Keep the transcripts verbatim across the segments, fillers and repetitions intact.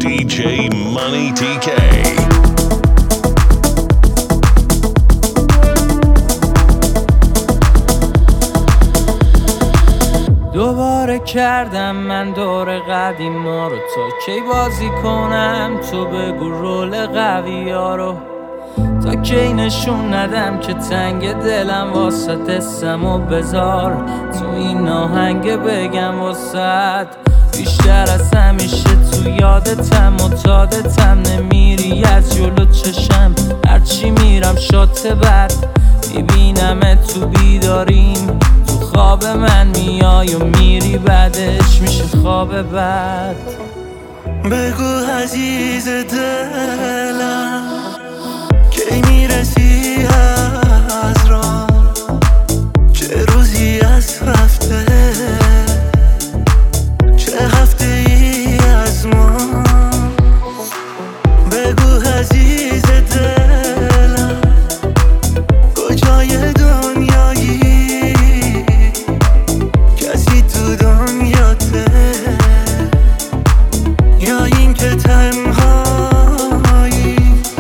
دی جی Money تی کی. دوباره کردم من دور قدیما رو، تا کی بازی کنم تو بگو رول قوی ها رو، تا کی نشون ندم که تنگ دلم واسه دستم و بذار تو این آهنگ بگم واسه بیشتر از همیشه تو یادتم و تادتم، نمیری از جلو چشم هرچی میرم شات بد میبینم تو بیداریم، تو خواب من میای و میری بعدش میشه خواب بد. بگو عزیز دلم کی میرسی از راه، چه روزی از هفته چه هفته ای از ما. بگو عزیز دلم کجای دنیایی، کسی تو دنیاته یا این که تنهایی.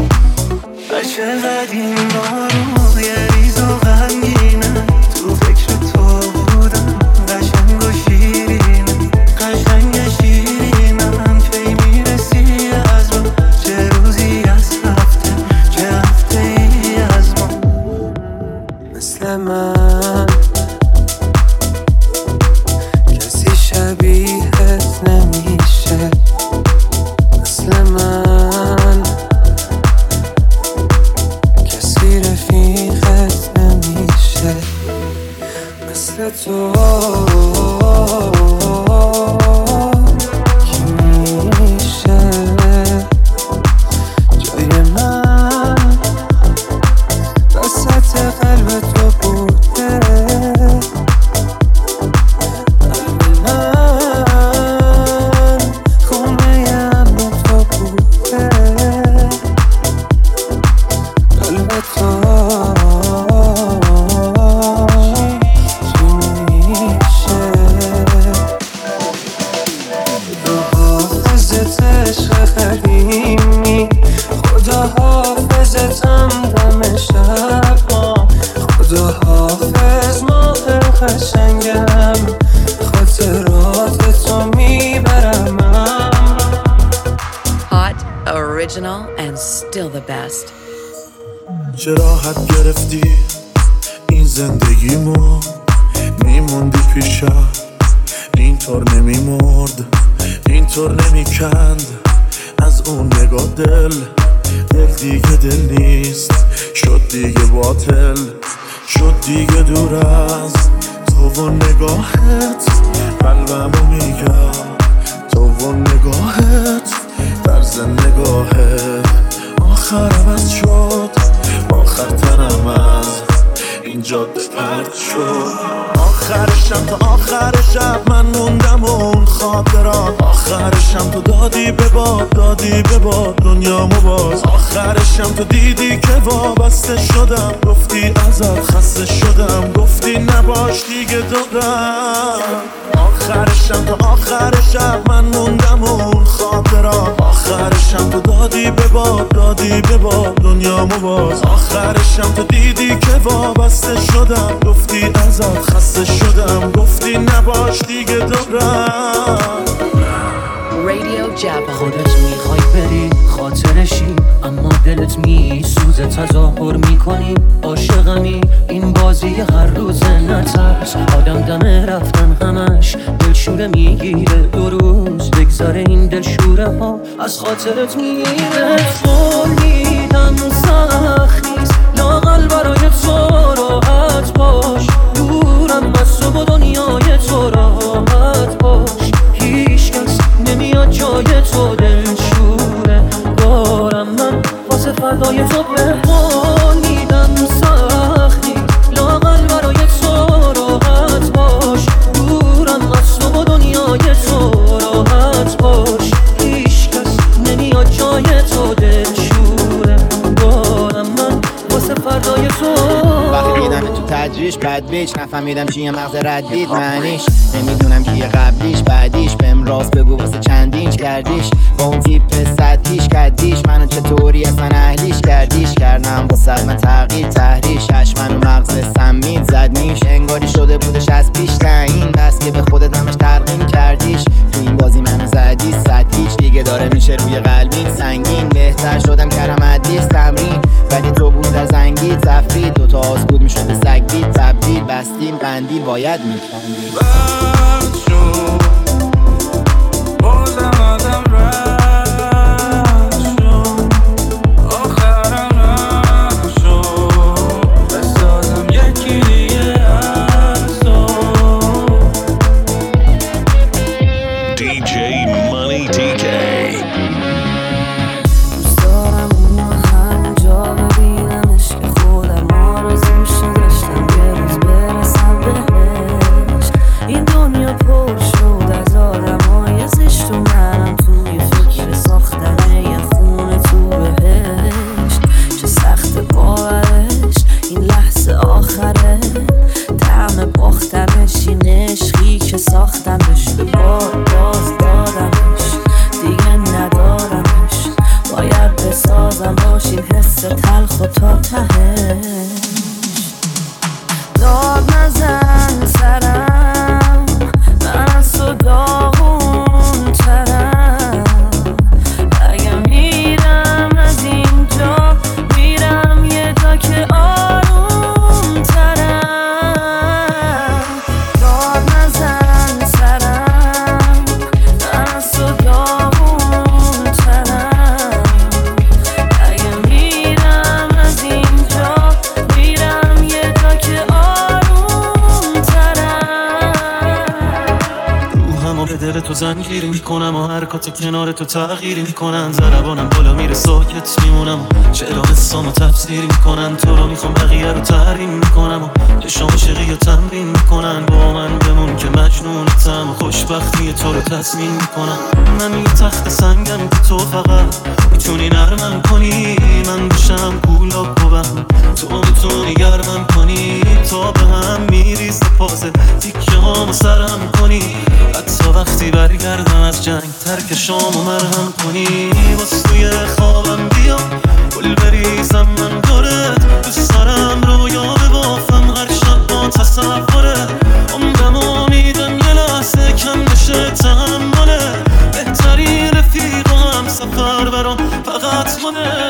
چقدر این بارو یه ریز و غمگینه، تو فکر تو بودم قشنگ و شیرینه، قشنگ شیرینم کی میرسی از ما، چه روزی از هفته چه هفته ای از ما. مثل من کسی شبیهت نمیشه، مثل من کسی رفیقت نمیشه، مثل تو کی میشه جای من وسط قلب تو بوده، قلب من خونه امن تو بوده، قلب تو چی میشه. رو حافظت عشق قدیمی، خدا حافظتم دم شب ما، خدا حافظ ماه قشنگم، خاطرات تو میبرم. Hot, original, and still the best. چه راحت گرفتی این زندگیمو، میموندی پیشم اینطور نمیمرد اینطور نمیکند از اون نگاه دل، دل دیگه دل نیست شد دیگه باطل، شد دیگه دور از تو و نگاهت، قلبمو میگم تو و نگاهت، طرز نگاهت آخر عوض شد، آخر تنم از این جاده پرد شد. آخر شب تا آخر شب من موندم و اون خاطرات، آخر شب تو دادی به باد دادی به باد دنیامو باز، آخر شب تو دیدی که وابسته شدم، گفتی ازت خسته شدم، گفتی نباش دیگه دورم. آخر شب تا آخر شب من موندم و اون خاطرات، آخر شب تو دادی به باد دادی به باد دنیامو باز، آخر شب تو دیدی که وابسته شدم، گفتی ازت خسته شدم، گفتی نباش دیگه دورم. Radio Java. خودت میخوای بری خاطرشی، اما دلت میسوزه تظاهر میکنی عاشقمی، این بازی هر روزه نترس، آدم دمه رفتن همش دلشوره میگیره، دو روز بگذاره این دلشوره ها از خاطرت میره. فهمیدم سخت نیست لااقل برای تو راحت باش، دورم از تو و دنیای تو راحت باش، هیچ کس نمیاد جای تو دلشوره دارم من واسه فردای تو بمانیدم سختی، لااقل برای تو راحت باش، دورم از تو و دنیای تو راحت باش، هیچ کس نمیاد جای تو دلشوره دارم من واسه فردای تو. وقتی دیدم تو تجریش بد بیچ نفهمیدم چیه مغز ردید معنیش، نمیدونم کیه قبلیش بعدیش، بهم راست بگو واسه چندینچ کردیش با اون تیپ سطحیش کردیش منو چطوری اصلا اهلیش کردیش کردم با سلم تغییر تحریش هش منو مغز سمید زد میش انگاری شده بودش از پیش تعیین بس که به خودت همش ترقیم کردیش تو این بازی منو زدی سطحیش دیگه داره میشه روی قلبی سنگین بهتر شدم کردم ادیس تمرین ولی تو بود از انگی تفرید دوتا آز بود میشد به سگ بید تبدیل بستیم قندیل باید میکندیم بد شد بازم آدم رد شد آخرم رد شد بسازم یکی دیگه از تو دی جی Money دی کی. دوست دارم اونو همونجا ببینمش که خودم آرزوشو داشتم یه روز برسم بهش این دنیا پر شد از آدمای زشت و منم توی فکر ساختن یه خونه تو بهشت چه سخت باورش این لحظه آخره طعم باختنش این عشقی که ساختمش به باد باز دادمش دیگه ندارمش باید بسازم باش این حس تلخ و تا تهش داد نزن سرم من از تو داغون ترم اگه میرم از اینجا میرم یه جا که آروم ترم داد نزن سرم من از تو داغون ترم اگه میرم از اینجا میرم یه جا که آروم ترم روحمو به دل تو زنگیری میکنم و حرکات کنار تو تغییری میکنن ضربانم بالا میره ساکت میمونم و چرا قصامو تفسیری میکنن تو رو میخوام بقیه رو تحریم میکنم و عشق عاشقی رو تمرین میکنن با من بمون که مجنونتم و خوشبختی تو رو تضمین میکنم من یه تخت سنگم که تو فقط میتونی نرمم کنی من بشم گولاب و بهم تو میتونی گرمم کنی تا به هم میریزه پازه تیکه هامو سرم کنی حتی وقتی برگردم از جنگ ترک شامو مرهم کنی باز توی خوابم بیا گل بریزم من دورت دوست دارم رویا ببافم هر شب با تصوره عمرم امیدم یه لحظه کم نشه تحمله بهترین رفیقا هم سفر برام فقط مونه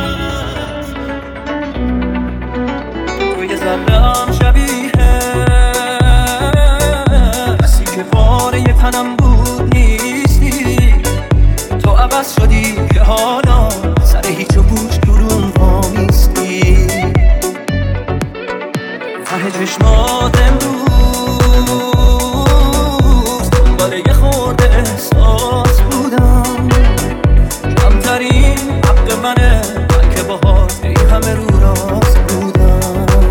توی ذره هم شبیه کسی که باره یه تنم بود نیستی تو عوض شدی که حالا سر هیچ و پوچ درون آمیستی ته چشمات امروز دنبال یه خورده احساس بودم کمترین حق منه من که باهات ای همه رو راست بودم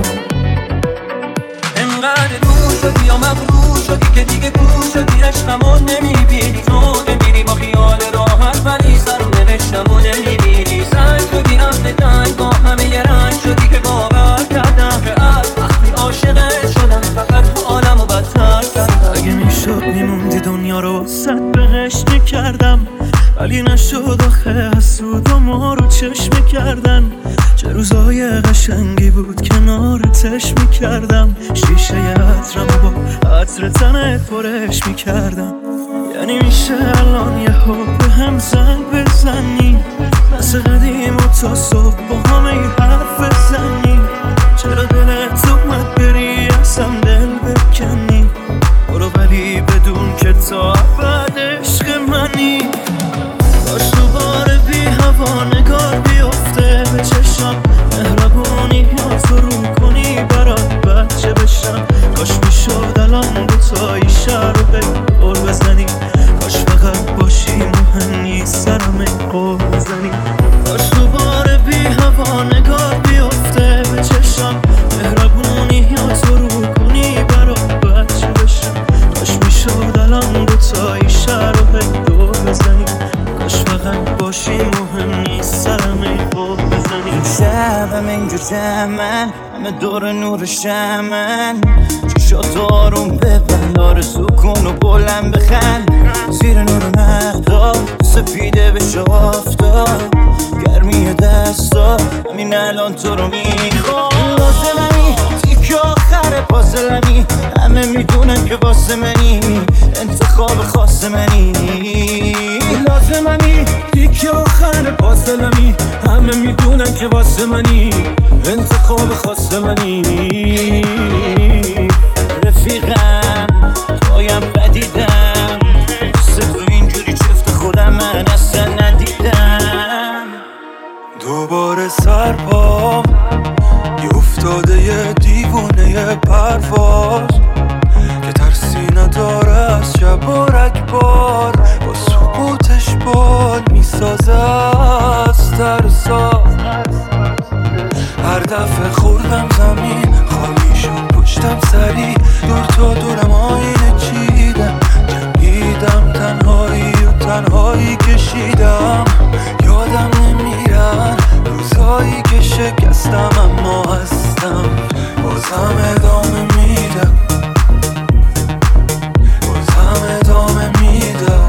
انقدر دور شدی یا مغرور شدی که دیگه کور شدی عشقمو نمیبینی تو نمیری با خیال راحت ولی سرو نوشتمو نمیبینی سنگ شدی رفته تنگ با همه یه رنگ شدی که باور کردم که از وقتی عاشقت شدم فقط حالمو بدتر کردم اگه میشد میموندی دنیا رو صد بهشت میکردم ولی نشد آخه حسود و ما رو چشم کردن چه روزای قشنگی بود کنارتش میکردم شیشه عطرم و با عطر تنت پرش میکردم یعنی میشه الان یه حب به هم زنگ بزنی مثل قدیم و تا صبح با همه ای حرف بزنی چرا دلت اومد بری ازم دل بکنی برو ولی بدون که تا ابد عشق منی کاش دوباره بی هوا نگار بیفته به چشم مهربونی یا تو رو کنی برات بچه بشم کاش میشد الان دوتایی شهر رو به قول بزنی کاش فقط باشی مهم نیست سرم قول بزنی کاش دوباره بی هوا نگار بیفته به چشم مهربونی یا تو رو کنی برات بچه بشم کاش میشد الان دوتایی شهر رو به قول بزنی کاش فقط باشی مهم نیست سرم قول بزنی شبم اینجا جمعن همه دور نور شمن چشات آروم ببند آرزو کن و بلند بخند زیر نور مهتاب الان تو رو میخوام. لازممی تیک آخر پازلمی، همه میدونن که واسه منی، انتخاب خاص منی. لازممی تیک آخر پازلمی، همه میدونن که واسه منی، انتخاب خاص منی. رفیقم پایم بدیدم، سه تو اینجوری چفت خودم من اصلا ندیدم. دوباره سرپام یه افتاده یه دیوونه یه پرواز که ترسی نداره از شب و رگبار، با سکوتش بال میسازه از ترسا. هر دفعه خوردم زمین خالی شد پشتم سری، دور تا دورم آینه چیدم، جنگیدم تنهایی و تنهایی کشیدم. یادم نمیرن روزایی که شکستم اما هستم، بازم ادامه میدم، بازم ادامه میدم،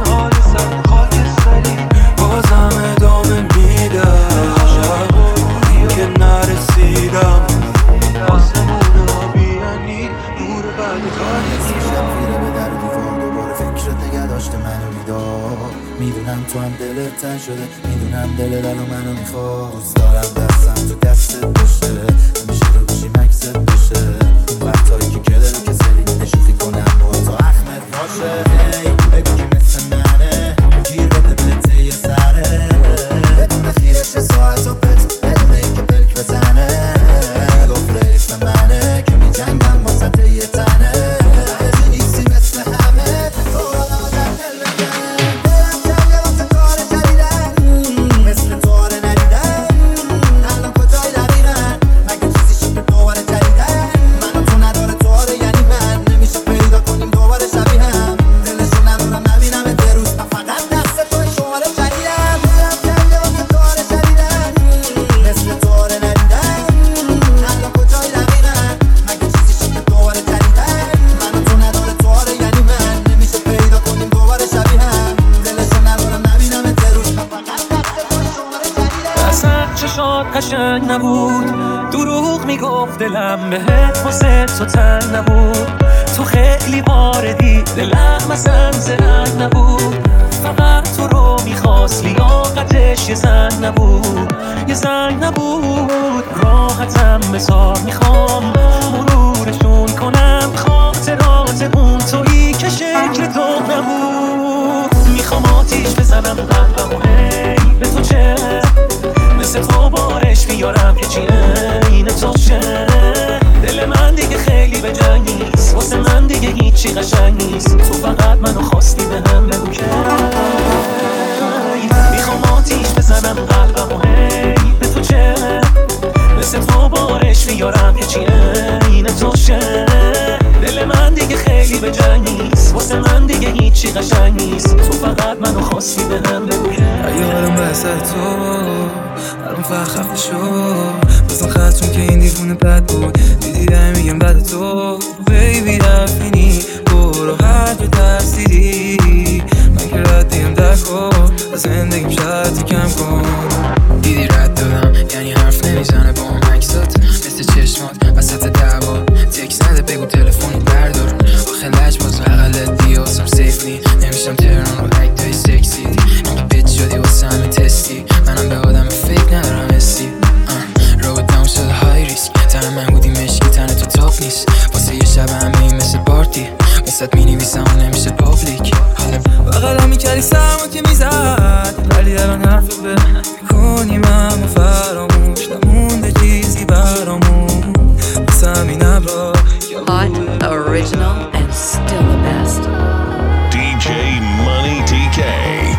بازم ادامه میدم. این که نرسیدم آسمون آبیانی نور بعد کاری شب خیره به در و دیوار، دوباره فکرت نگه داشته منو بیدار. میدونم تو هم دلت تن شده، میدونم دل دلو منو میخواد. دوست دارم دستم تو دستت باشه، همیشه رو گوشی مکست باشه. اون وقتایی که کلر رو کسلی نشوخی کنم با تو اخمت باشه. هی بگو که مثل منه، گیر بده بلته یه سره، بدون خیرش ساعت و پت، بدون این که پلک بزنه. گفت ریف منه که می جنگم با سطح یه تنه، تو نیستی مثل همه، تو آدم و در دل بگن. دلم کرده واسه کار جدیدن، مثل تو آره ندیدن. الان کجای دقیقن، مگه چیزی شده دوباره جدیدن. منو تو نداره تو آره یعنی من، نمیشه پیدا کنیم دوباره شبیه هم. دلشو ندارم نبینم ده روز، من فقط دست توی شماره جدیدم. دلم کرده واسه کار جدیدن، مثل تو آره ندیدن. الان کجای دقیقن، مگه چیزی شده دوباره جدیدن. منو تو نداره تو آره یعنی من، نمیشه پیدا کنیم دوباره شبیه هم. دلشو ندارم نبینم ده روز، من فقط دست توی شماره جدیدم. اصلا چشات قشنگ نبود، دروغ میگفت دلم بهت واسه تو تنگ نبود. تو خیلی واردی دلم مثلا زرنگ نبود، فقط تو رو میخواست لیاقتش یه زنگ نبود، یه زنگ نبود. راحتم بذار میخوام مرورشون کنم، خاطرات اون تویی که شکل تو نبود. میخوام آتیش بزنم قلبم و هی به تو چه، مثل تو بارش بیارم که چی اینه تو چه. دل من دیگه خیلی به جنگ نیست، واسه من دیگه هیچی قشنگ نیست. تو فقط منو خواستی به هم بگو که میخوام آتیش بزنم قلبم و هی به تو چه، مثل تو بارش بیارم که چی اینه تو چه. دل من دیگه خیلی به جنگ نیست، واسه من دیگه هیچی قشنگ نیست. تو فقط منو خواستی به هم بگو که اگه حالم بسر تو الان فقط خفته شو، بازم خستون که این دیوونه بد بود. دیدیدم میگم بد تو بیبی رفینی، برو هر جا ترسیدی. من که ردیم در کن از زندگیم شرطی کم کن. دیدی رد دادم یعنی حرف نمیزنه با هم عکسات، مثل چشمات وسط دعوا تکس نده بگو تلفنو بردار. آخه لج باز اقلت بیاسم سیف نی، نمیشم تهران رو اکتای سکسی. اینکه بیت شدی واسه همه تستی، منم به آدم فکر ندارم استی. رو داون شده های ریسک، تن من بودی مشکی تن تو تاپ نیست. واسه یه شب همه این مثل پارتی، واسه می نویسم و نمیشه پابلیک. بغلم میکردی سرما که میزد، ولی الان حرف به میکنیم اما فراموش نمونده چیزی برامون. واسه همین ابرا Hot, original, and still the best. دی جی Money دی کی.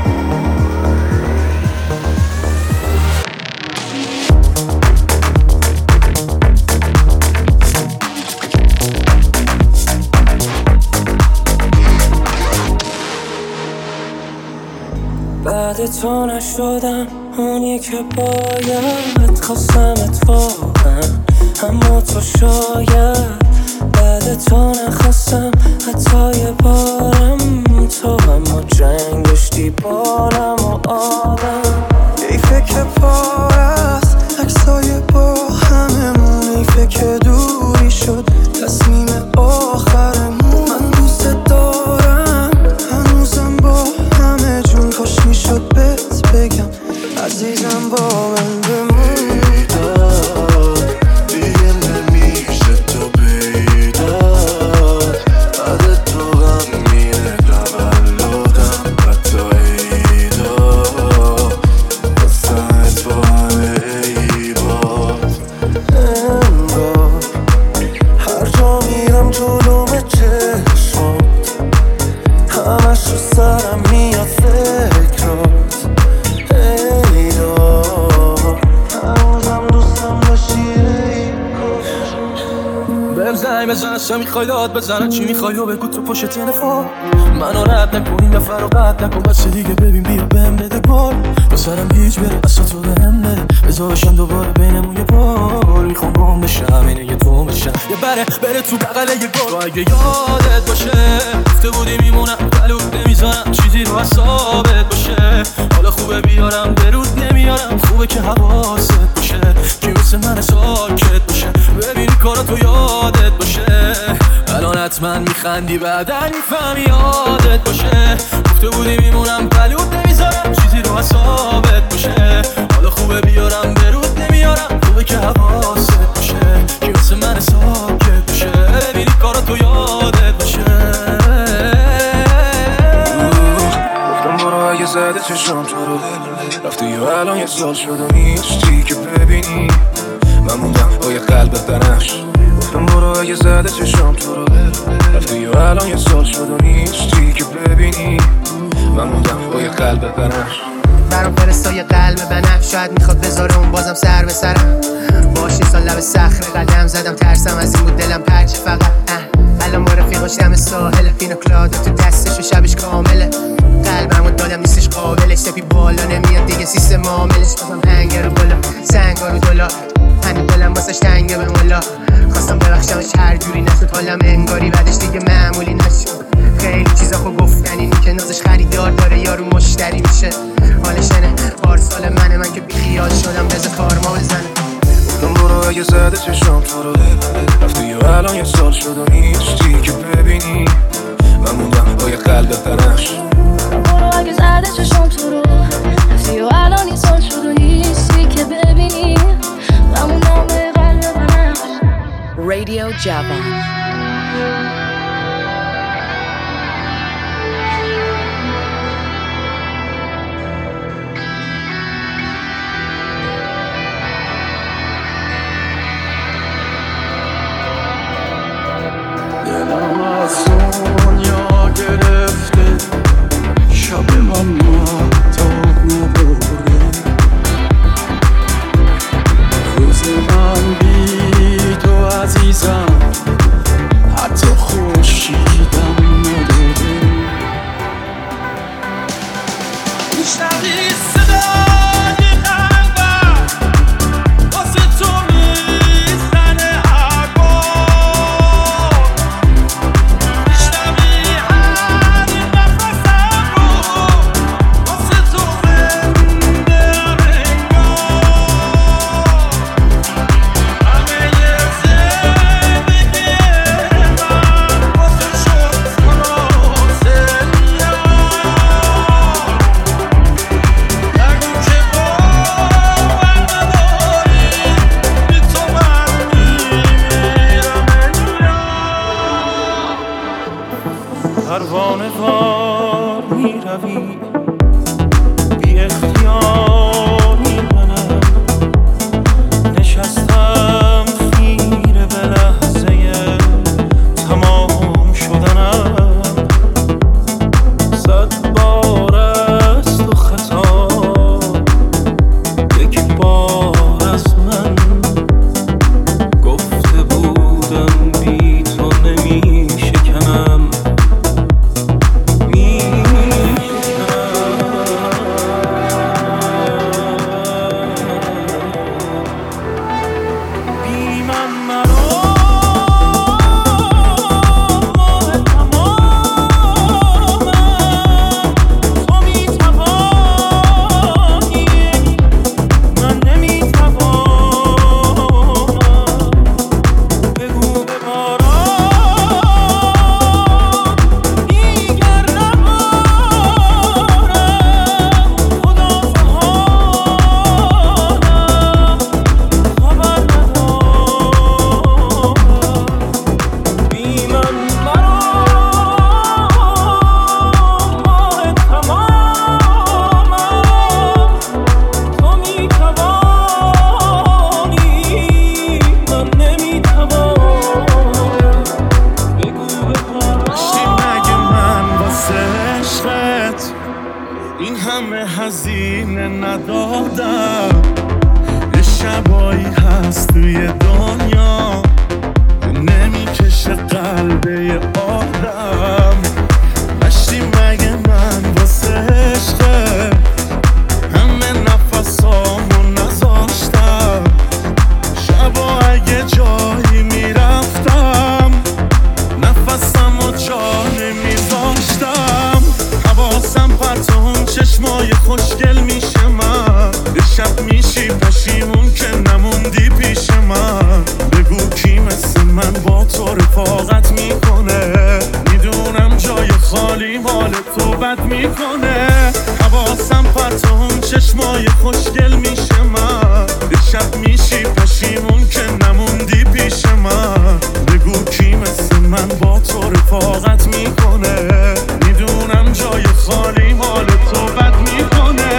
بعد تو نشدم اونی که باید، خواستمت واقعا اما تو شاید. بعد تو نخواستم حتی یه بارم، تو اما جنگ داشتی بارم و آدم. ای فکر پارست عکسای چه میخوای داد بزنن چی میخوای و بگو تو پشت تلفن منو رد نکن این دفعه رو قد نکن بس دیگه ببین بیا بهم بده گل با سرم گیج بره اصلا تو بهم بره بذار بشم دوباره بینمون یه بار میخوام گم بشم اینه یه تو بشم یه بره بره تو بغل یه گل تو اگه یادت باشه گفته بودی میمونم بلود نمیزنم چیزی رو حسابت باشه حالا خوبه بیارم درود نمیارم خوبه که حواست باشه که واسه من ساکت باشه ببینی کارا تو یادت باشه الان حتما میخندی بعدا میفهمی یادت باشه گفته بودی میمونم بلود نمیذارم چیزی رو حسابت باشه حالا خوبه بیارم درود نمیارم خوبه که حواست باشه که واسه من ساکت باشه ببینی کارا تو یادت باشه گفتم برو اگه زده چشم تو رو رفتی و الان یه سال شد و نیستی که ببینی من موندم با یه قلب بنفش گفتم برو اگه زده چشم تو رو رفتی و الان یه سال شد و نیستی که ببینی من موندم با یه قلب بنفش برام فرستا یه قلب بنفش شاید میخواد بذاره اون بازم سر به سرم باش این سال لب صخره قدم زدم ترسم از این بود دلم پرچ فقط الان با رفیقاش دم ساحل پینوکلادا تو دستش و شبش کامله قلبمو دادم نیستش قابلش سپی بالا نمیاد دیگه سیستم عاملش بازم هنگر رو بالا سنگا رو دلا هنو دلم واسش تنگه به مولا خواستم ببخشمش هر جوری نشد حالم انگاری بعدش دیگه معمولی نشد خیلی چیزا خو گفتنی این که نازش خریدار داره یارو مشتری میشه حالشنه پارسال منه من که بیخیال شدم بذار کارما بزنه گفتم برو اگه زده چشم تو رو رفتی و الان یه سال شد و نیستی که ببینی من موندم با یه قلب بنفش برو اگه زده چشم تو رو رفتی و الان یه سال شد و نیستی که ببینی من موندم با یه قلب بنفش Radio Java. دلم از دنیا گرفته شب من مهتاب نباره روز من بی تو عزیزم حتی خورشیدم نداره میشنوی صدای قلبم واسه تو میزنه هر بار میشنوی هر نفسم رو واسه تو زنده انگار همه یه زندگی من واسه شد خلاصه نیام نگو که باور نداری بی تو من میمیرم انگار پروانه وار میروی بی اختیاری منم نشستم خیره به لحظه تمام شدنم صد بار است و خطا یک بار از من گفته بودم بی تو نمی شکنم می بی من مرا ماه تمامم تو می توانی من نمی توانم بگو به باران دیگر نبارم خدا سبحانم خبر ندارم بی من مرا ماه تمامم تو می توانی من نمی توانم بگو به داشتی مگه من واسه عشقت این همه هزینه ندادم یه شبایی هست توی دنیا که نمی میکشه قلبه آدم. نشتی مگه من واسه عشقه همه نفسامو نذاشتم. شبا اگه جایی میرفتم نفسمو جا نمیذاشتم. حواسم پرت اون چشمای خوشگل میشه من. به شب میشی پشیمون که نموندی پیش من. بگو کی مثل من با تو رفاقت میکنه. میدونم جای خالی مال تو بد میکنه. حواسم پرت اون چشمای خوشگل میشه من. به شب میشی پشیمون که نموندی پیش من. بگو کی مثل من با تو رفاقت میکنه. میدونم جای خالی مال تو بد میکنه.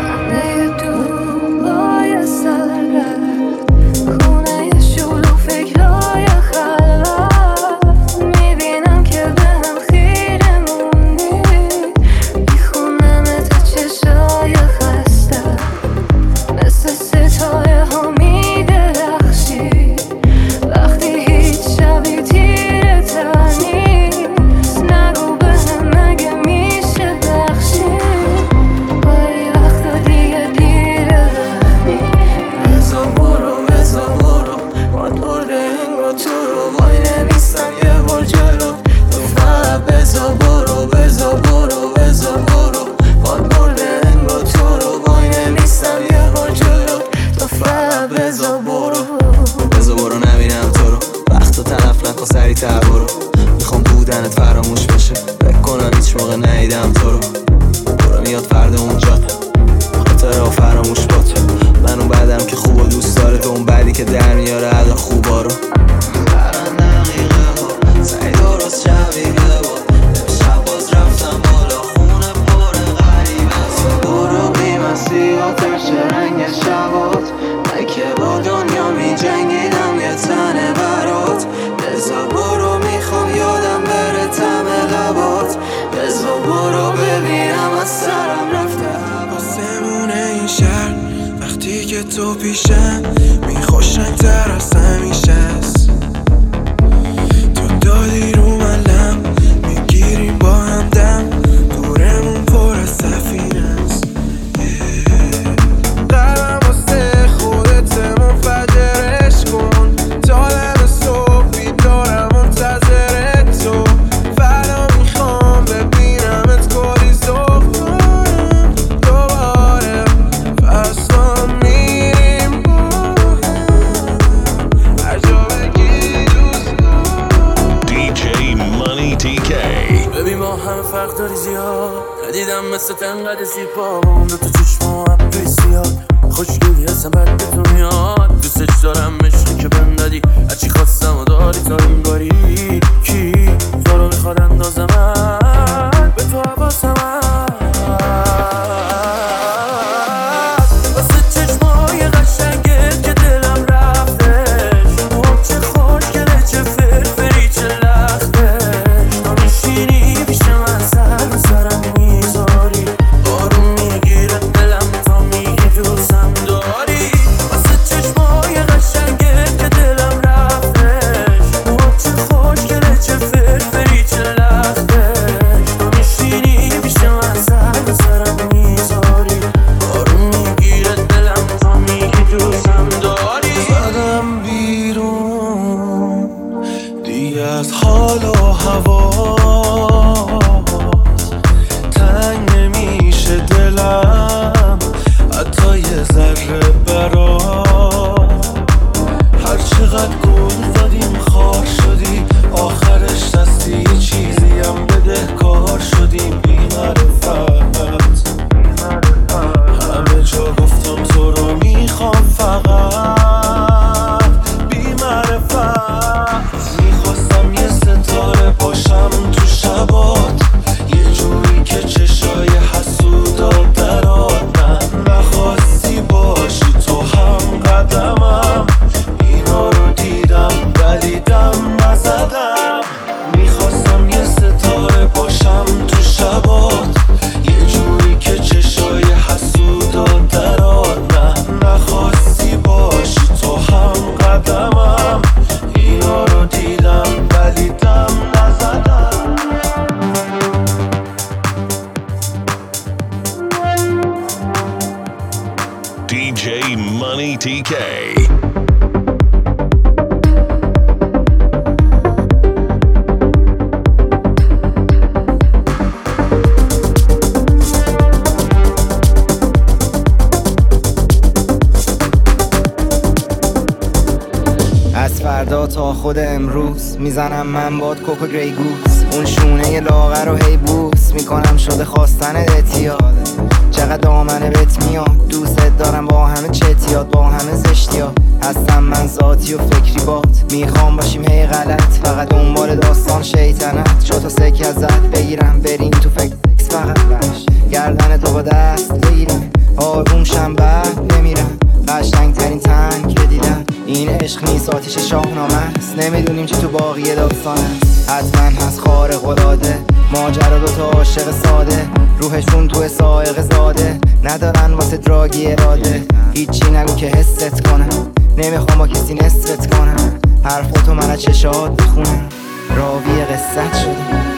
تو پیشم میخوشن تر از همیشه است. تو دادی رو من لم میگیریم با هم دم. دورمون پر از سفینه است. قلبم واسه خودت منفجرش کن. تا دم صبح بیدارم منتظر تو. فردا میخوام ببینمت کلی ذوق کنم دوباره. فصلا میریم هر جا بگی دوست دارم. دی جی Money تی کی. ببین ما همه فرق داری زیاد. ندیدم مثل تنقد زیبا با اون دو تا چشم و ابروی زیاد. خوشگلی هستم بد به تو میاد. دوستش دارم عشقی که بهم دادی. هرچی خواستم و داری تا انگاری. کی تو رو میخواد اندازه من به تو حواسم واسه چشمای قشنگت که دلم رفتش. موام چه خوشگله چه فرفری چه لختش. تا میشینی پیش من سر به سرم میذاری. آروم میگیره دلم تا میگی دوستم داری. واسه چشمای قشنگت که دلم رفتش. موام چه خوشگله چه فرفری چه لختش. تا میشینی پیش Money تی کی. از فردا تا خود امروز میزنم من باد کوکو گری گوز، اون شونه لاغر رو هی بوس میکنم شده خواستن اتیاد. چقدر دامنه بهت میاد، دوست دارم با همه چتیات، با همه زشتیات. هستم من ذاتی و فکری بات، میخوام باشیم هی غلط، فقط دنبال داستان شیطنت. شو تا سکی ازت بگیرم بریم تو فکر فقط بش، گردن تو با دست بگیرم آروم شم بعد بمیرم. قشنگ ترین تنگ که دیدم این عشق نیست آتیش شاهنامه است، نمیدونیم چی تو باقی داستان است. حتما هست خارق العاده، ماجرا دوتا عاشق ساده، روحشون تو سائق زاده، ندارن واسه دراگی اراده. هیچی نگو که حست کنم، نمیخوام با کسی نصفت کنم، حرفاتو من از چشات بخونم، راوی قصت شدم.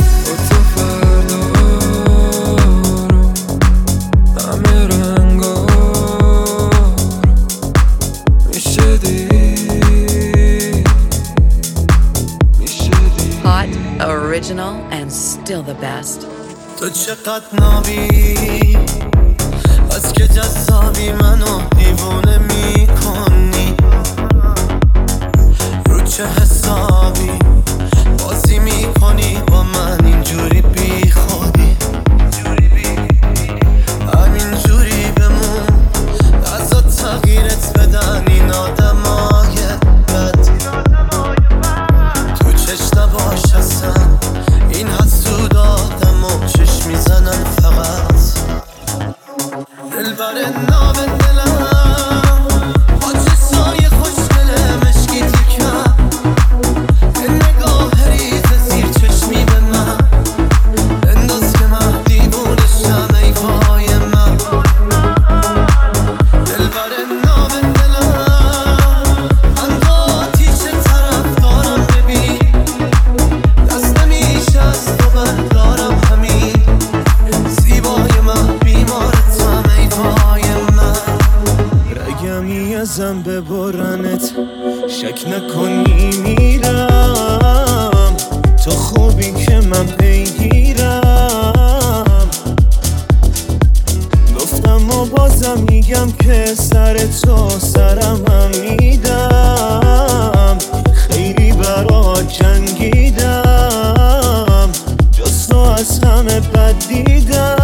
Hot, original, and still the best. تو چقدر نابی از که جذابی منو دیوونه میکنی، رو چه حسابی بازی میکنی با من اینجوری بی خودی. همینجوری بمون ازا تغییرت بدن این آدمای بد، تو چشت نباش اصلا این حسود آدم و چشم میزنن فقط. دلبر نام دلم با چشای خوشگل مشکی تیکم، نگاه ریز زیر چشمی به من انداز که من دیوونشم ای وای من. دلبر نام دلم من با آتیش طرف دارم ببین، دست نمیشه از تو بردارم همین، زیبای من بیمارتم ای وای من. رگمی ازم ببرنت شک نکنی میرم، تو خوبی که من پیگیرم. گفتم و بازم میگم که سر تو سرم هم میدم، خیلی برا جنگیدم، جز تو از همه بد دیدم.